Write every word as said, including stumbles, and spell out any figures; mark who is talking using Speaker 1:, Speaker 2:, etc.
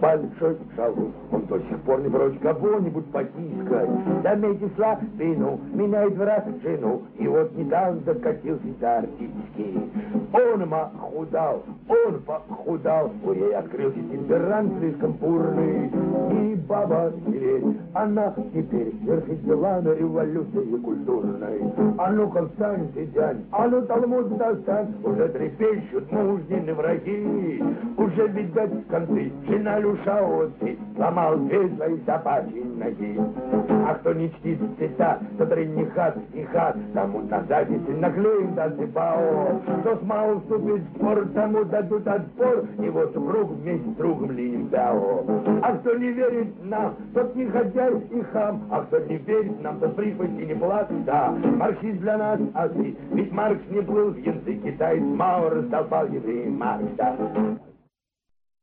Speaker 1: большой шалун. Он до сих пор не прочь кого-нибудь потискать. Заметив слабину, меняет в раз жену. И вот недавно докатился до артистики. Он худал, он похудал. У ей открылся темперамент слишком бурный. И баба теперь, она теперь вершит дела на революции культурной. А ну-ка встань, сидянь, а ну талмуд достань. Уже трепещут мужнины враги. Уже видать концы, жена Люшаоци сломал две свои собачьи ноги. А кто не чтит цвета, тот не хат и хат, тому на записи наклеим досыпао. Кто смал вступить в спор, тому дадут отпор, его супруг вместе с другом линим дао. А кто не верит нам, тот негодяй и хам, а кто не верит нам, тот прихвости не плата. Марксист для нас asi, ведь Маркс не плыл в янцы, китаец Мао раздолбал евреи Маркса.